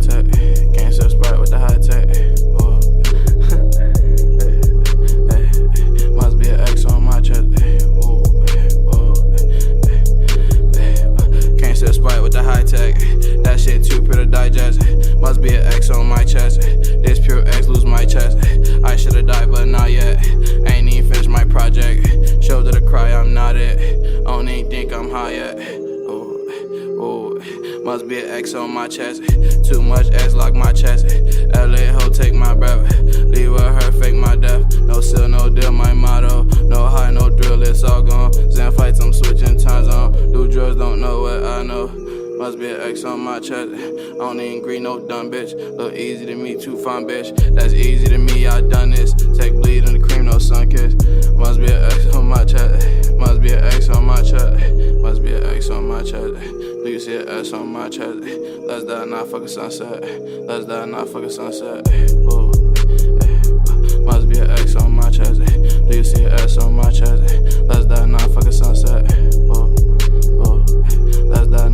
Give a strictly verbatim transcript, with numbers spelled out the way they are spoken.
tech. Can't sell Sprite with the high tech. Oh. Hey, hey, must be an X on my chest. Oh, oh, can't sell Sprite with the high tech. That shit too pure to digest. Must be an X on my chest. This pure X lose my chest. I should've died, but not yet. Ain't even finished my project. Shoulder to cry, I'm not it. I don't even think I'm high yet. Oh, oh, must be an X on my chest. Too much X lock my chest. L A ho, take my breath. Leave with her, fake my death. No seal, no deal, my motto. No high, no thrill, it's all gone. Zen fights, I'm switching time zone. Do drugs, don't know what I know. Must be an X on my chest. I don't even agree, no dumb bitch. Look easy to me, too fine bitch. That's easy to me, I done this. Take bleed in the cream, no sun kiss. Must be an X on my chest. Must be an X on my chest. Must be an X on my chest. Do you see an S on my chest? Let's die, not fucking sunset. Let's die, not fucking sunset. Ooh. Must be an X on my chest. Do you see an S on my chest? Let's die, not fucking sunset. Ooh. Ooh. Let's die.